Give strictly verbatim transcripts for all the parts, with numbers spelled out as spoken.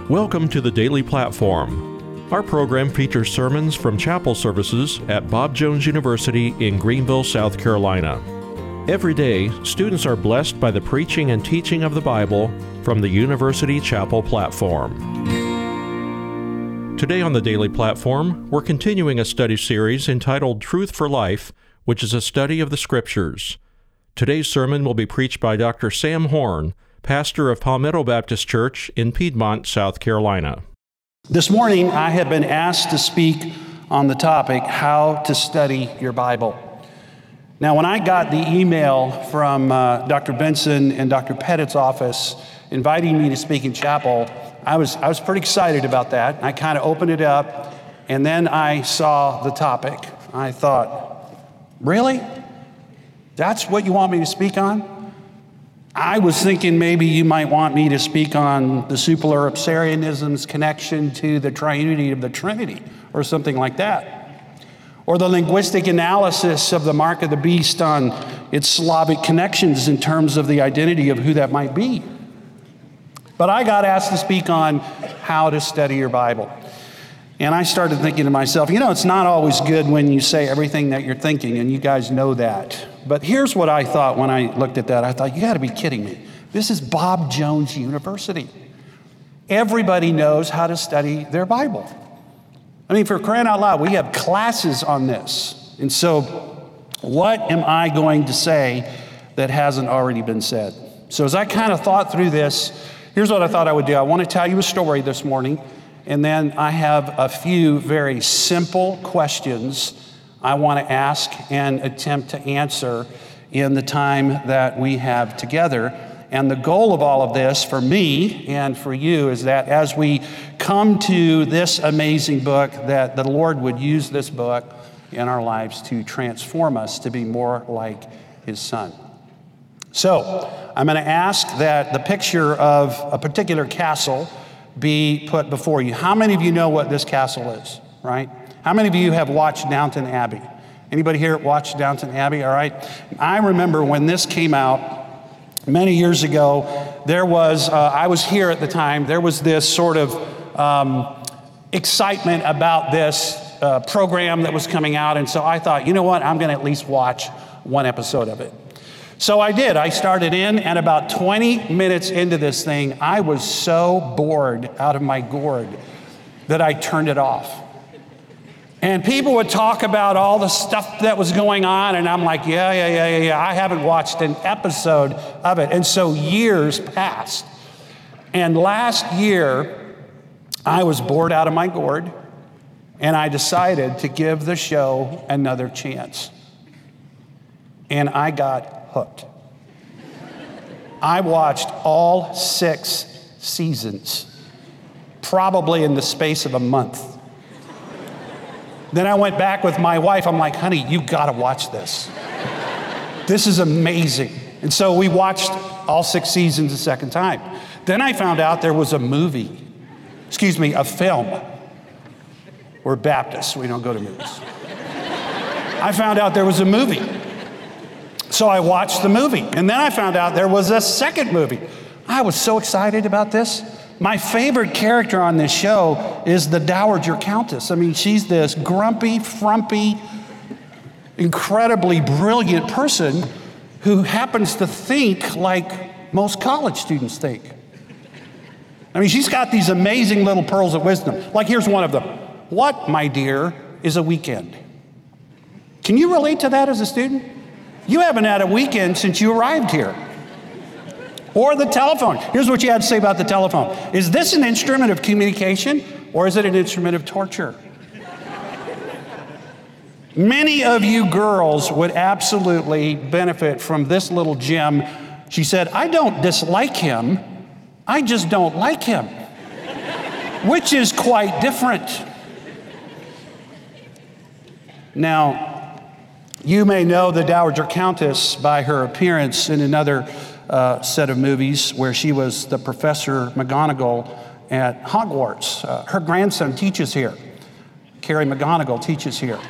Welcome to the Daily Platform. Our program features sermons from chapel services at Bob Jones University in Greenville, South Carolina. Every day, students are blessed by the preaching and teaching of the Bible from the University Chapel platform. Today on the Daily Platform, we're continuing a study series entitled Truth for Life, which is a study of the Scriptures. Today's sermon will be preached by Doctor Sam Horn, pastor of Palmetto Baptist Church in Piedmont, South Carolina. This morning, I have been asked to speak on the topic, how to study your Bible. Now, when I got the email from uh, Doctor Benson and Doctor Pettit's office inviting me to speak in chapel, I was, I was pretty excited about that. I kind of opened it up, and then I saw the topic. I thought, really? That's what you want me to speak on? I was thinking maybe you might want me to speak on the Superioripsarianism's connection to the triunity of the Trinity, or something like that. Or the linguistic analysis of the mark of the beast on its Slavic connections in terms of the identity of who that might be. But I got asked to speak on how to study your Bible. And I started thinking to myself, you know, it's not always good when you say everything that you're thinking, and you guys know that. But here's what I thought when I looked at that. I thought, you got to be kidding me. This is Bob Jones University. Everybody knows how to study their Bible. I mean, for crying out loud, we have classes on this. And so what am I going to say that hasn't already been said? So as I kind of thought through this, here's what I thought I would do. I want to tell you a story this morning, and then I have a few very simple questions I want to ask and attempt to answer in the time that we have together. And the goal of all of this for me and for you is that as we come to this amazing book, that the Lord would use this book in our lives to transform us to be more like His Son. So I'm going to ask that the picture of a particular castle be put before you. How many of you know what this castle is, right? How many of you have watched Downton Abbey? Anybody here watched Downton Abbey? All right. I remember when this came out many years ago, there was, uh, I was here at the time, there was this sort of um, excitement about this uh, program that was coming out. And so I thought, you know what, I'm going to at least watch one episode of it. So I did. I started in, and about twenty minutes into this thing, I was so bored out of my gourd that I turned it off. And people would talk about all the stuff that was going on, and I'm like, yeah, yeah, yeah, yeah, yeah. I haven't watched an episode of it. And so years passed. And last year, I was bored out of my gourd, and I decided to give the show another chance. And I got hooked. I watched all six seasons, probably in the space of a month. Then I went back with my wife. I'm like, honey, you gotta watch this. This is amazing. And so we watched all six seasons a second time. Then I found out there was a movie, excuse me, a film. We're Baptists, we don't go to movies. I found out there was a movie. So I watched the movie, and then I found out there was a second movie. I was so excited about this. My favorite character on this show is the Dowager Countess. I mean, she's this grumpy, frumpy, incredibly brilliant person who happens to think like most college students think. I mean, she's got these amazing little pearls of wisdom. Like, here's one of them. What, my dear, is a weekend? Can you relate to that as a student? You haven't had a weekend since you arrived here. Or the telephone. Here's what you had to say about the telephone. Is this an instrument of communication, or is it an instrument of torture? Many of you girls would absolutely benefit from this little gem. She said, I don't dislike him, I just don't like him, which is quite different. Now, you may know the Dowager Countess by her appearance in another uh, set of movies where she was the Professor McGonagall at Hogwarts. Uh, her grandson teaches here. Carrie McGonagall teaches here.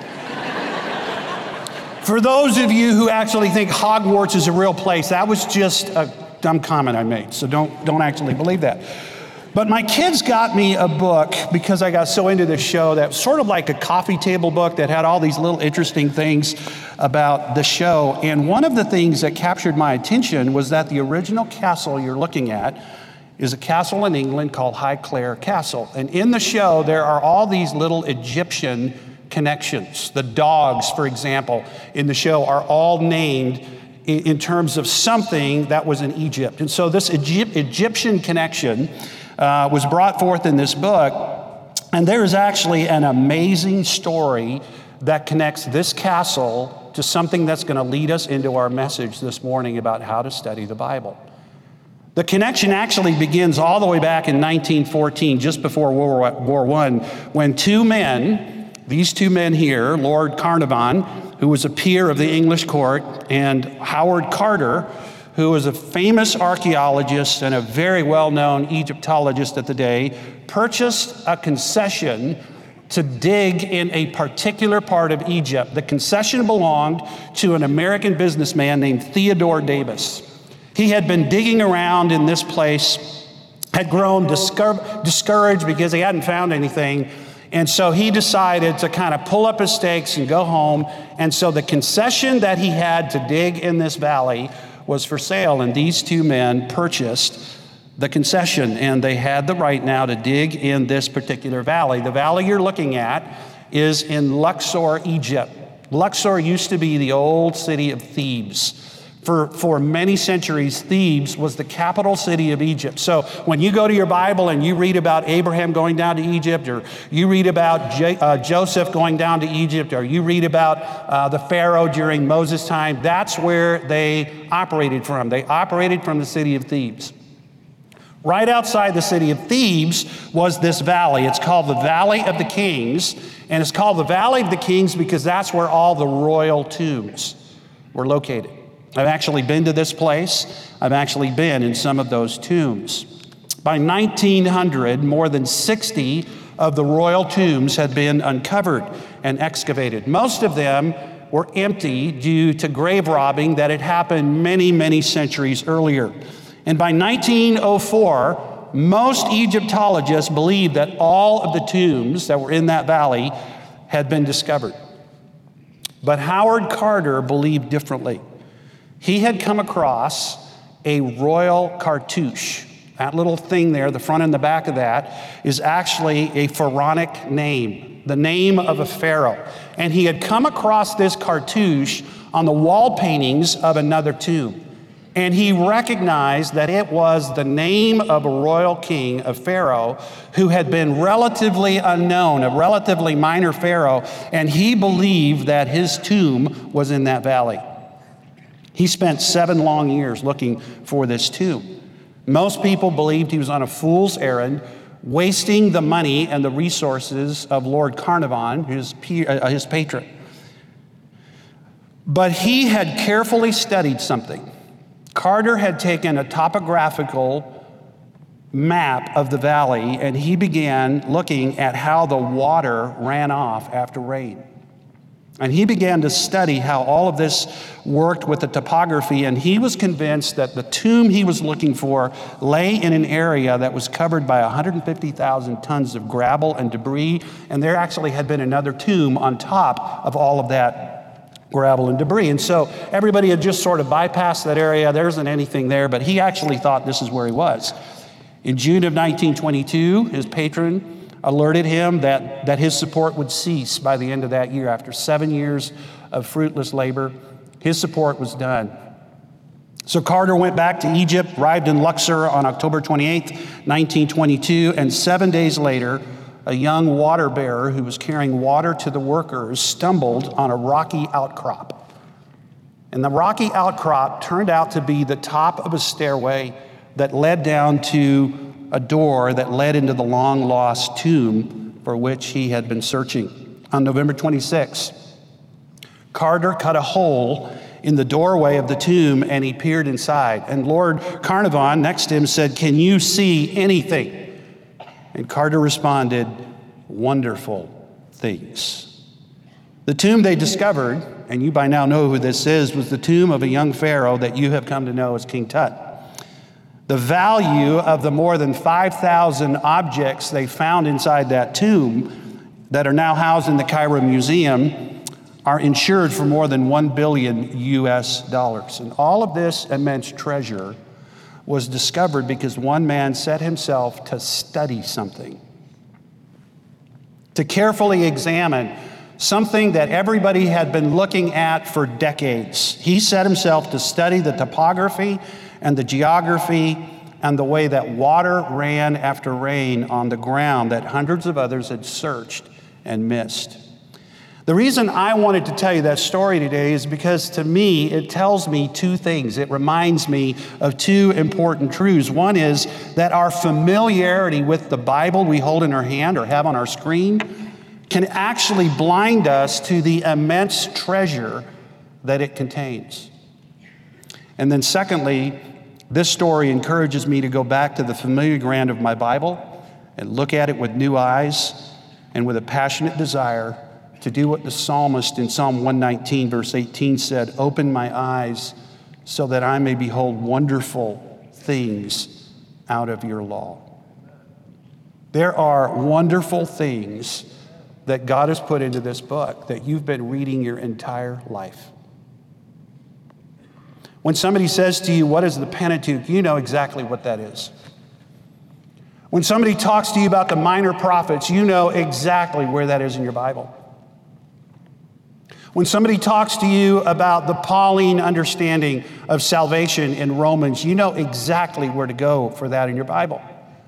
For those of you who actually think Hogwarts is a real place, that was just a dumb comment I made, so don't, don't actually believe that. But my kids got me a book because I got so into this show that was sort of like a coffee table book that had all these little interesting things about the show. And one of the things that captured my attention was that the original castle you're looking at is a castle in England called Highclere Castle. And in the show, there are all these little Egyptian connections. The dogs, for example, in the show are all named in, in terms of something that was in Egypt. And so this Egypt, Egyptian connection uh, was brought forth in this book. And there is actually an amazing story that connects this castle to something that's going to lead us into our message this morning about how to study the Bible. The connection actually begins all the way back in nineteen fourteen, just before World War One, when two men, these two men here, Lord Carnarvon, who was a peer of the English court, and Howard Carter, who was a famous archaeologist and a very well-known Egyptologist at the day, purchased a concession to dig in a particular part of Egypt. The concession belonged to an American businessman named Theodore Davis. He had been digging around in this place, had grown discour- discouraged because he hadn't found anything, and so he decided to kind of pull up his stakes and go home. And so the concession that he had to dig in this valley was for sale, and these two men purchased the concession, and they had the right now to dig in this particular valley. The valley you're looking at is in Luxor, Egypt. Luxor used to be the old city of Thebes. For, for many centuries, Thebes was the capital city of Egypt. So when you go to your Bible and you read about Abraham going down to Egypt, or you read about J- uh, Joseph going down to Egypt, or you read about uh, the Pharaoh during Moses' time, that's where they operated from. They operated from the city of Thebes. Right outside the city of Thebes was this valley. It's called the Valley of the Kings, and it's called the Valley of the Kings because that's where all the royal tombs were located. I've actually been to this place. I've actually been in some of those tombs. By nineteen hundred, more than sixty of the royal tombs had been uncovered and excavated. Most of them were empty due to grave robbing that had happened many, many centuries earlier. And by nineteen oh four, most Egyptologists believed that all of the tombs that were in that valley had been discovered. But Howard Carter believed differently. He had come across a royal cartouche. That little thing there, the front and the back of that, is actually a pharaonic name, the name of a pharaoh. And he had come across this cartouche on the wall paintings of another tomb. And he recognized that it was the name of a royal king, a pharaoh, who had been relatively unknown, a relatively minor pharaoh, and he believed that his tomb was in that valley. He spent seven long years looking for this tomb. Most people believed he was on a fool's errand, wasting the money and the resources of Lord Carnarvon, his, uh, his patron. But he had carefully studied something. Carter had taken a topographical map of the valley, and he began looking at how the water ran off after rain. And he began to study how all of this worked with the topography, and he was convinced that the tomb he was looking for lay in an area that was covered by one hundred fifty thousand tons of gravel and debris, and there actually had been another tomb on top of all of that gravel and debris. And so everybody had just sort of bypassed that area. There isn't anything there, but he actually thought this is where he was. In June of nineteen twenty-two, his patron alerted him that, that his support would cease by the end of that year. After seven years of fruitless labor, his support was done. So Carter went back to Egypt, arrived in Luxor on October twenty-eighth, nineteen twenty-two, and seven days later, a young water bearer who was carrying water to the workers stumbled on a rocky outcrop. And the rocky outcrop turned out to be the top of a stairway that led down to a door that led into the long-lost tomb for which he had been searching. On November twenty-sixth, Carter cut a hole in the doorway of the tomb and he peered inside. And Lord Carnarvon next to him said, "Can you see anything?" And Carter responded, "Wonderful things." The tomb they discovered, and you by now know who this is, was the tomb of a young pharaoh that you have come to know as King Tut. The value of the more than five thousand objects they found inside that tomb that are now housed in the Cairo Museum are insured for more than one billion U S dollars. And all of this immense treasure was discovered because one man set himself to study something, to carefully examine something that everybody had been looking at for decades. He set himself to study the topography and the geography and the way that water ran after rain on the ground that hundreds of others had searched and missed. The reason I wanted to tell you that story today is because to me, it tells me two things. It reminds me of two important truths. One is that our familiarity with the Bible we hold in our hand or have on our screen can actually blind us to the immense treasure that it contains. And then secondly, this story encourages me to go back to the familiar ground of my Bible and look at it with new eyes and with a passionate desire to do what the psalmist in Psalm one nineteen, verse eighteen said, "Open my eyes so that I may behold wonderful things out of your law." There are wonderful things that God has put into this book that you've been reading your entire life. When somebody says to you, "What is the Pentateuch?" you know exactly what that is. When somebody talks to you about the minor prophets, you know exactly where that is in your Bible. When somebody talks to you about the Pauline understanding of salvation in Romans, you know exactly where to go for that in your Bible.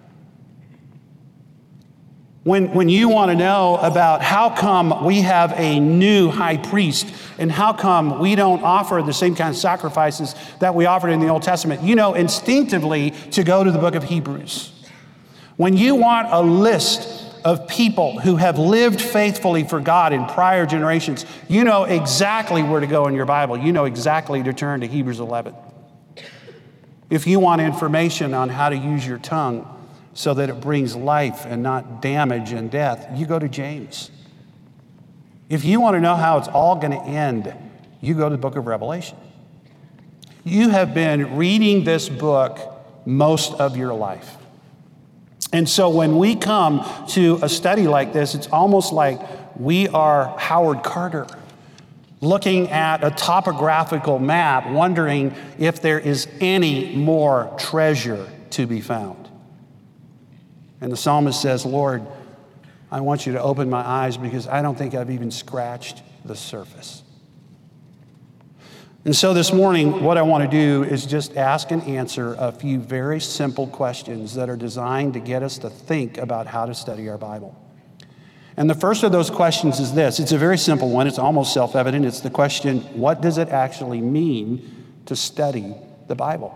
When, when you want to know about how come we have a new high priest and how come we don't offer the same kind of sacrifices that we offered in the Old Testament, you know instinctively to go to the book of Hebrews. When you want a list of people who have lived faithfully for God in prior generations, you know exactly where to go in your Bible. You know exactly to turn to Hebrews eleven. If you want information on how to use your tongue so that it brings life and not damage and death, you go to James. If you want to know how it's all going to end, you go to the book of Revelation. You have been reading this book most of your life. And so when we come to a study like this, it's almost like we are Howard Carter looking at a topographical map, wondering if there is any more treasure to be found. And the psalmist says, "Lord, I want you to open my eyes because I don't think I've even scratched the surface." And so this morning, what I want to do is just ask and answer a few very simple questions that are designed to get us to think about how to study our Bible. And the first of those questions is this. It's a very simple one. It's almost self-evident. It's the question, what does it actually mean to study the Bible?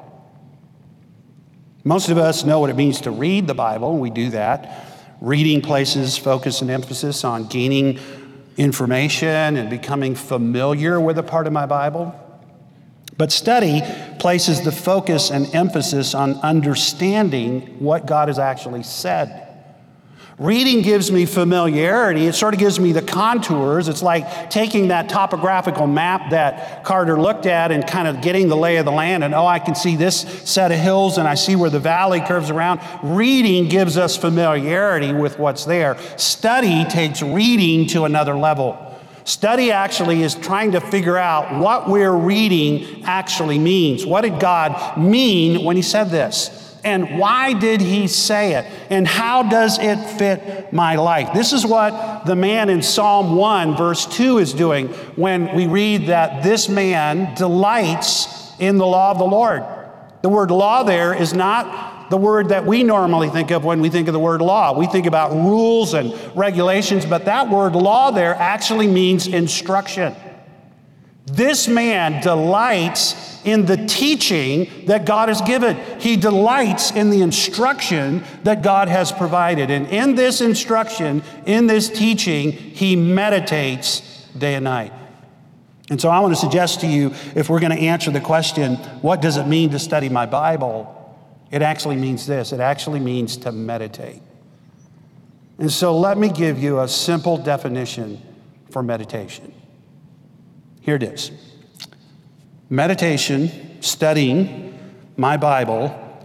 Most of us know what it means to read the Bible, and we do that. Reading places focus and emphasis on gaining information and becoming familiar with a part of my Bible. But study places the focus and emphasis on understanding what God has actually said. Reading gives me familiarity. It sort of gives me the contours. It's like taking that topographical map that Carter looked at and kind of getting the lay of the land and, oh, I can see this set of hills and I see where the valley curves around. Reading gives us familiarity with what's there. Study takes reading to another level. Study actually is trying to figure out what we're reading actually means. What did God mean when he said this? And why did he say it? And how does it fit my life? This is what the man in Psalm one, verse two is doing when we read that this man delights in the law of the Lord. The word law there is not the word that we normally think of when we think of the word law. We think about rules and regulations, but that word law there actually means instruction. This man delights in the teaching that God has given. He delights in the instruction that God has provided. And in this instruction, in this teaching, he meditates day and night. And so I want to suggest to you, if we're going to answer the question, what does it mean to study my Bible? It actually means this. It actually means to meditate. And so let me give you a simple definition for meditation. Here it is. Meditation, studying my Bible,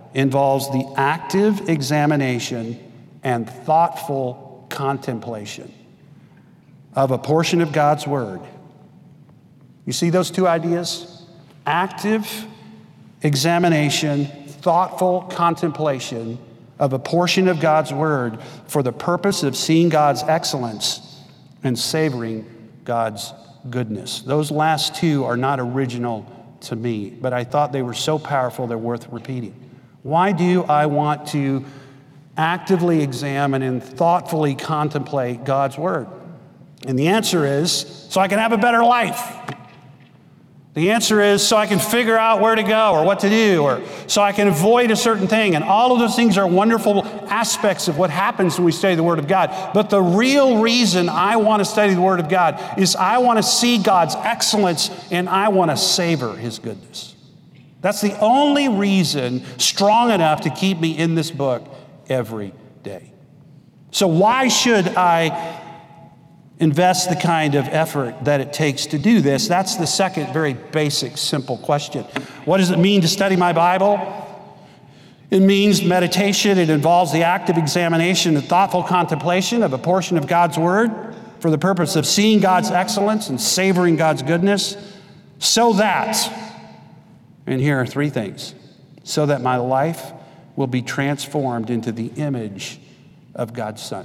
involves the active examination and thoughtful contemplation of a portion of God's Word. You see those two ideas? Active examination, thoughtful contemplation of a portion of God's Word for the purpose of seeing God's excellence and savoring God's goodness. Those last two are not original to me, but I thought they were so powerful they're worth repeating. Why do I want to actively examine and thoughtfully contemplate God's Word? And the answer is, so I can have a better life. The answer is, so I can figure out where to go or what to do, or so I can avoid a certain thing. And all of those things are wonderful aspects of what happens when we study the Word of God. But the real reason I want to study the Word of God is I want to see God's excellence and I want to savor His goodness. That's the only reason strong enough to keep me in this book every day. So why should I invest the kind of effort that it takes to do this? That's the second very basic, simple question. What does it mean to study my Bible? It means meditation. It involves the active examination and thoughtful contemplation of a portion of God's Word for the purpose of seeing God's excellence and savoring God's goodness, so that, and here are three things, so that my life will be transformed into the image of God's Son.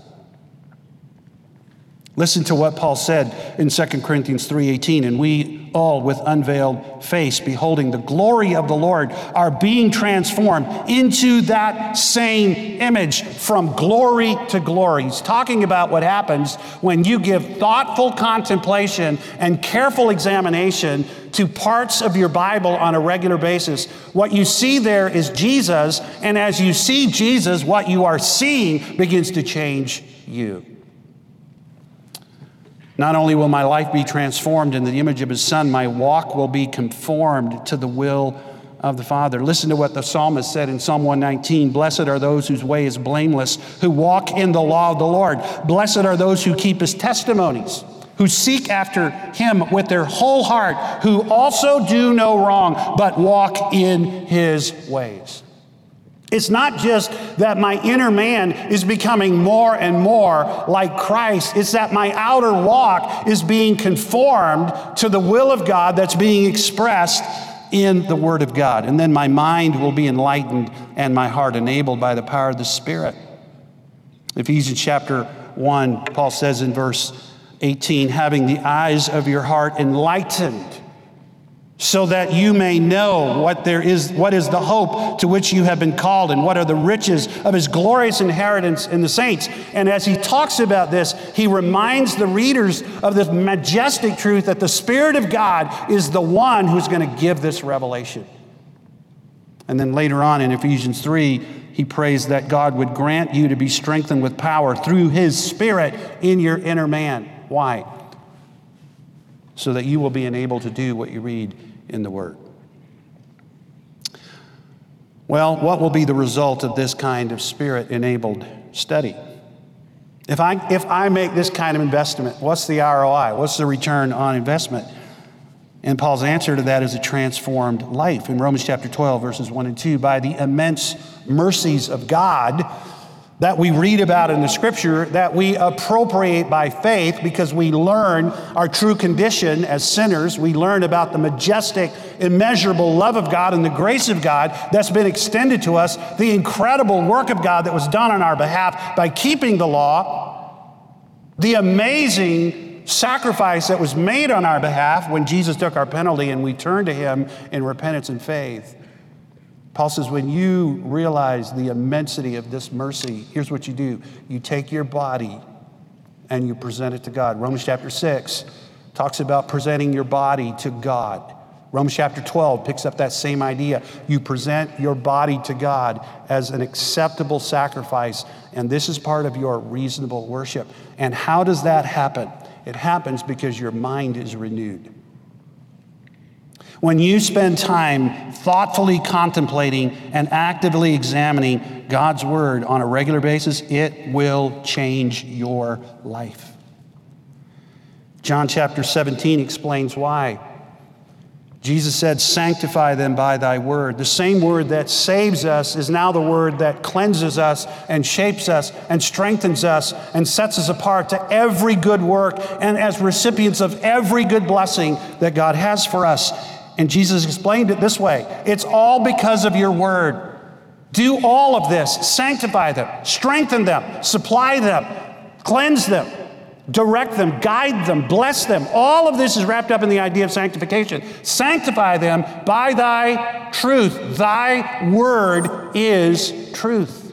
Listen to what Paul said in Second Corinthians three eighteen, and we all with unveiled face, beholding the glory of the Lord, are being transformed into that same image from glory to glory. He's talking about what happens when you give thoughtful contemplation and careful examination to parts of your Bible on a regular basis. What you see there is Jesus, and as you see Jesus, what you are seeing begins to change you. Not only will my life be transformed in the image of His Son, my walk will be conformed to the will of the Father. Listen to what the psalmist said in Psalm one nineteen. Blessed are those whose way is blameless, who walk in the law of the Lord. Blessed are those who keep His testimonies, who seek after Him with their whole heart, who also do no wrong, but walk in His ways. It's not just that my inner man is becoming more and more like Christ. It's that my outer walk is being conformed to the will of God that's being expressed in the Word of God. And then my mind will be enlightened and my heart enabled by the power of the Spirit. Ephesians chapter one, Paul says in verse eighteen, having the eyes of your heart enlightened, so that you may know what there is, what is the hope to which you have been called, and what are the riches of His glorious inheritance in the saints. And as he talks about this, he reminds the readers of this majestic truth that the Spirit of God is the one who's going to give this revelation. And then later on in Ephesians three, he prays that God would grant you to be strengthened with power through His Spirit in your inner man. Why? So that you will be enabled to do what you read in the Word. Well, what will be the result of this kind of Spirit-enabled study? If I, if I make this kind of investment, what's the R O I? What's the return on investment? And Paul's answer to that is a transformed life. In Romans chapter twelve, verses one and two, by the immense mercies of God that we read about in the Scripture, that we appropriate by faith because we learn our true condition as sinners. We learn about the majestic, immeasurable love of God and the grace of God that's been extended to us, the incredible work of God that was done on our behalf by keeping the law, the amazing sacrifice that was made on our behalf when Jesus took our penalty and we turned to Him in repentance and faith. Paul says, when you realize the immensity of this mercy, here's what you do. You take your body and you present it to God. Romans chapter six talks about presenting your body to God. Romans chapter twelve picks up that same idea. You present your body to God as an acceptable sacrifice, and this is part of your reasonable worship. And how does that happen? It happens because your mind is renewed. When you spend time thoughtfully contemplating and actively examining God's Word on a regular basis, it will change your life. John chapter seventeen explains why. Jesus said, sanctify them by thy word. The same word that saves us is now the word that cleanses us and shapes us and strengthens us and sets us apart to every good work and as recipients of every good blessing that God has for us. And Jesus explained it this way: it's all because of your word. Do all of this, sanctify them, strengthen them, supply them, cleanse them, direct them, guide them, bless them. All of this is wrapped up in the idea of sanctification. Sanctify them by thy truth. Thy word is truth.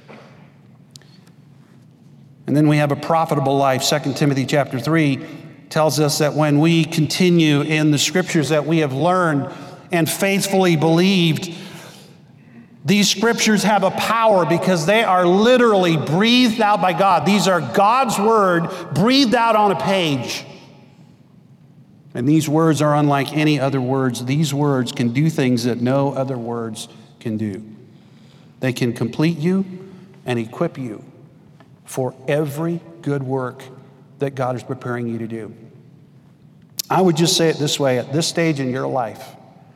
And then we have a profitable life. Second Timothy chapter three tells us that when we continue in the scriptures that we have learned and faithfully believed, these scriptures have a power because they are literally breathed out by God. These are God's word breathed out on a page. And these words are unlike any other words. These words can do things that no other words can do. They can complete you and equip you for every good work that God is preparing you to do. I would just say it this way: at this stage in your life,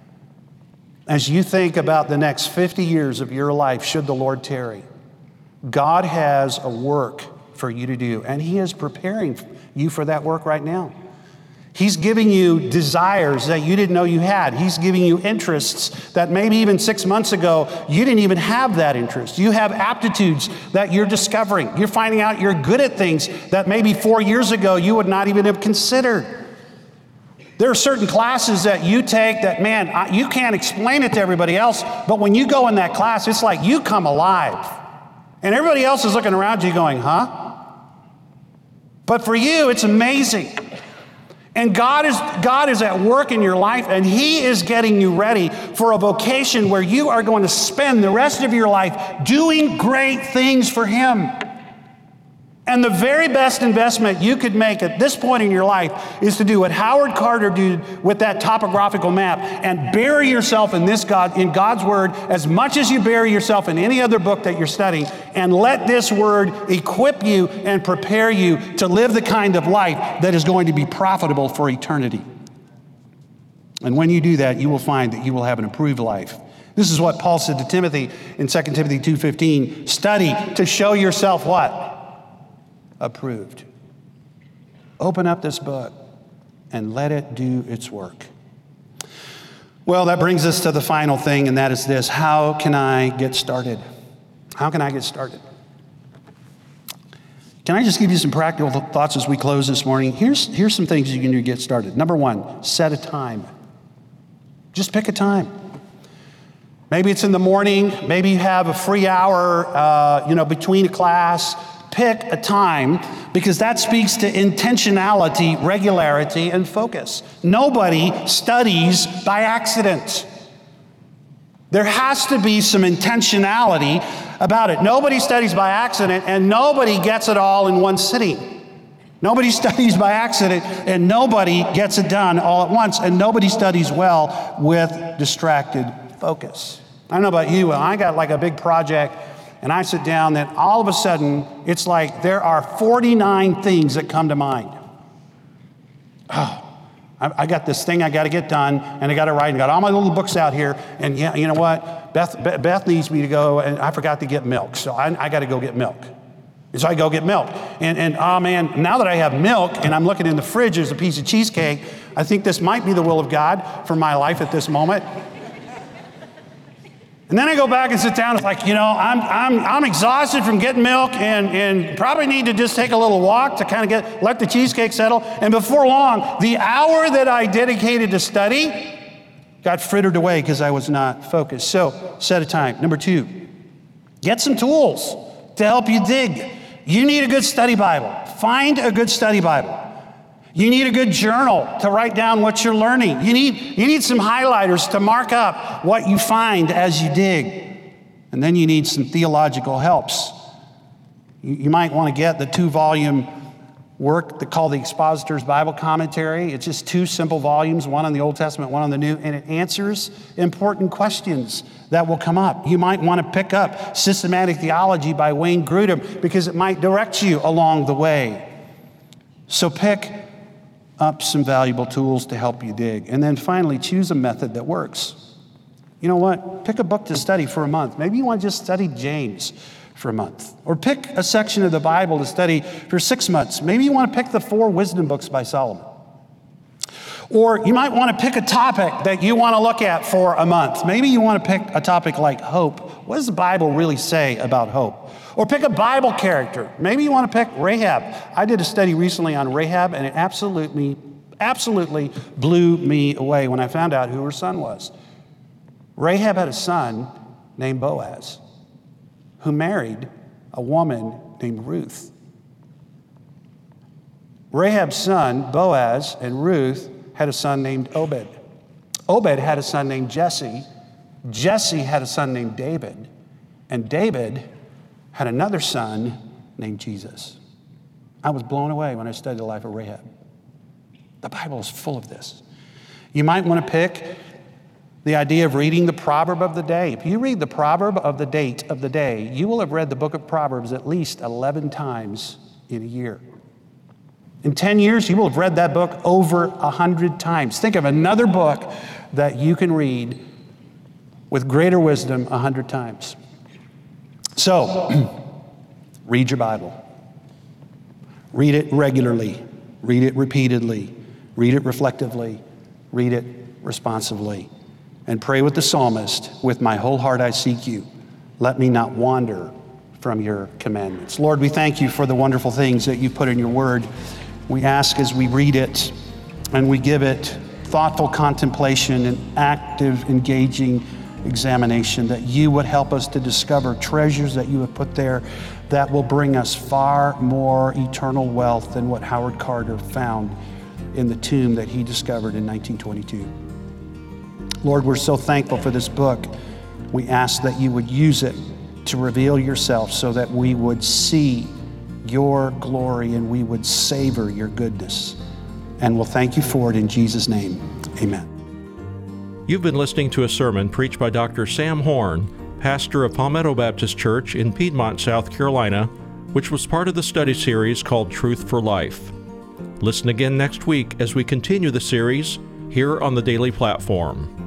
as you think about the next fifty years of your life, should the Lord tarry, God has a work for you to do, and He is preparing you for that work right now. He's giving you desires that you didn't know you had. He's giving you interests that maybe even six months ago, you didn't even have that interest. You have aptitudes that you're discovering. You're finding out you're good at things that maybe four years ago you would not even have considered. There are certain classes that you take that, man, you can't explain it to everybody else, but when you go in that class, it's like you come alive. And everybody else is looking around you going, huh? But for you, it's amazing. And God is, God is at work in your life, and He is getting you ready for a vocation where you are going to spend the rest of your life doing great things for Him. And the very best investment you could make at this point in your life is to do what Howard Carter did with that topographical map and bury yourself in this God, in God's Word as much as you bury yourself in any other book that you're studying, and let this Word equip you and prepare you to live the kind of life that is going to be profitable for eternity. And when you do that, you will find that you will have an improved life. This is what Paul said to Timothy in Second Timothy two fifteen. Study to show yourself what? Approved. Open up this book and let it do its work. Well, that brings us to the final thing, and that is this: how can I get started? How can I get started? Can I just give you some practical thoughts as we close this morning? Here's, here's some things you can do to get started. Number one, set a time. Just pick a time. Maybe it's in the morning. Maybe you have a free hour, uh, you know, between a class. Pick a time, because that speaks to intentionality, regularity, and focus. Nobody studies by accident. There has to be some intentionality about it. Nobody studies by accident, and nobody gets it all in one sitting. Nobody studies by accident, and nobody gets it done all at once, and nobody studies well with distracted focus. I don't know about you, I got like a big project, and I sit down, then all of a sudden, it's like there are forty-nine things that come to mind. Oh, I, I got this thing I got to get done, and I got to write, and I got all my little books out here, and yeah, you know what? Beth, Beth needs me to go, and I forgot to get milk, so I, I got to go get milk. And so I go get milk. And, and oh man, now that I have milk, and I'm looking in the fridge, there's a piece of cheesecake, I think this might be the will of God for my life at this moment. And then I go back and sit down. It's like, you know, I'm I'm I'm exhausted from getting milk, and and probably need to just take a little walk to kind of get let the cheesecake settle. And before long, the hour that I dedicated to study got frittered away because I was not focused. So set a time. Number two, get some tools to help you dig. You need a good study Bible. Find a good study Bible. You need a good journal to write down what you're learning. You need, you need some highlighters to mark up what you find as you dig. And then you need some theological helps. You, you might want to get the two-volume work that called the Expositor's Bible Commentary. It's just two simple volumes, one on the Old Testament, one on the New, and it answers important questions that will come up. You might want to pick up Systematic Theology by Wayne Grudem because it might direct you along the way. So pick up some valuable tools to help you dig. And then finally, choose a method that works. You know what? Pick a book to study for a month. Maybe you want to just study James for a month. Or pick a section of the Bible to study for six months. Maybe you want to pick the four wisdom books by Solomon. Or you might want to pick a topic that you want to look at for a month. Maybe you want to pick a topic like hope. What does the Bible really say about hope? Or pick a Bible character. Maybe you want to pick Rahab. I did a study recently on Rahab, and it absolutely, absolutely blew me away when I found out who her son was. Rahab had a son named Boaz, who married a woman named Ruth. Rahab's son, Boaz, and Ruth had a son named Obed. Obed had a son named Jesse. Jesse had a son named David. And David had another son named Jesus. I was blown away when I studied the life of Rahab. The Bible is full of this. You might want to pick the idea of reading the proverb of the day. If you read the proverb of the date of the day, you will have read the book of Proverbs at least eleven times in a year. In ten years, you will have read that book over one hundred times. Think of another book that you can read with greater wisdom one hundred times. So, read your Bible. Read it regularly. Read it repeatedly. Read it reflectively. Read it responsively. And pray with the psalmist, with my whole heart I seek you. Let me not wander from your commandments. Lord, we thank you for the wonderful things that you put in your word. We ask as we read it and we give it thoughtful contemplation and active, engaging examination, that you would help us to discover treasures that you have put there that will bring us far more eternal wealth than what Howard Carter found in the tomb that he discovered in nineteen twenty-two. Lord, we're so thankful for this book. We ask that you would use it to reveal yourself so that we would see your glory and we would savor your goodness. And we'll thank you for it in Jesus' name. Amen. You've been listening to a sermon preached by Doctor Sam Horn, pastor of Palmetto Baptist Church in Piedmont, South Carolina, which was part of the study series called Truth for Life. Listen again next week as we continue the series here on the Daily Platform.